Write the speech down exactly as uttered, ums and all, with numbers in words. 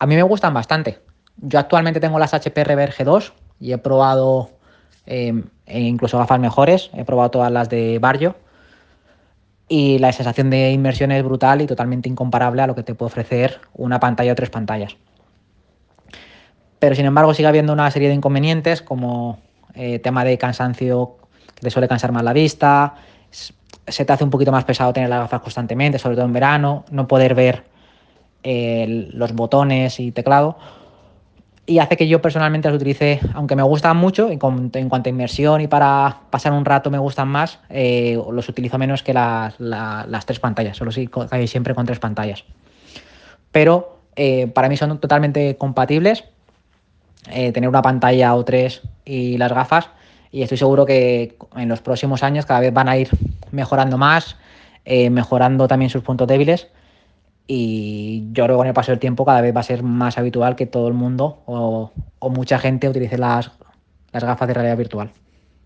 A mí me gustan bastante. Yo actualmente tengo las H P Rever G dos y he probado eh, e incluso gafas mejores. He probado todas las de Barjo y la sensación de inmersión es brutal y totalmente incomparable a lo que te puede ofrecer una pantalla o tres pantallas. Pero sin embargo sigue habiendo una serie de inconvenientes como eh, tema de cansancio, que te suele cansar más la vista, se te hace un poquito más pesado tener las gafas constantemente, sobre todo en verano, no poder ver eh, los botones y teclado, y hace que yo personalmente las utilice, aunque me gustan mucho, en, en cuanto a inmersión y para pasar un rato me gustan más, eh, los utilizo menos que las, la, las tres pantallas, solo sí, casi siempre con tres pantallas. Pero eh, para mí son totalmente compatibles, eh, tener una pantalla o tres y las gafas, y estoy seguro que en los próximos años cada vez van a ir mejorando más, eh, mejorando también sus puntos débiles, y yo creo que con el paso del tiempo cada vez va a ser más habitual que todo el mundo o, o mucha gente utilice las, las gafas de realidad virtual.